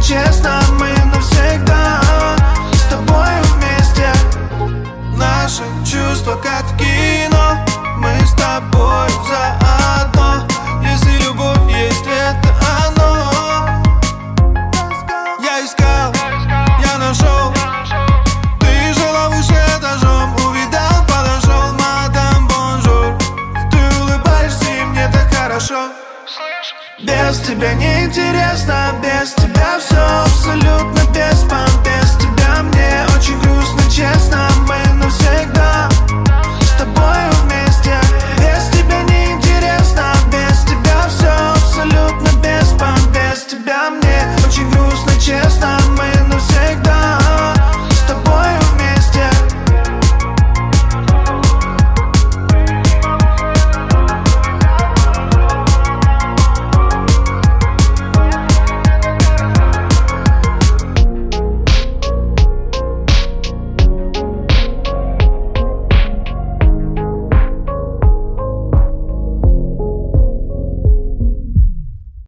честно, мы навсегда с тобой вместе. Наши чувства как в кино, мы с тобой заодно. Если любовь есть, это оно. Я искал, я нашел. Ты жила выше этажом, увидал, подошел, мадам, бонжур. Ты улыбаешься, и мне так хорошо. Без тебя неинтересно, без тебя все абсолютно без пам. Без тебя мне очень грустно, честно, мы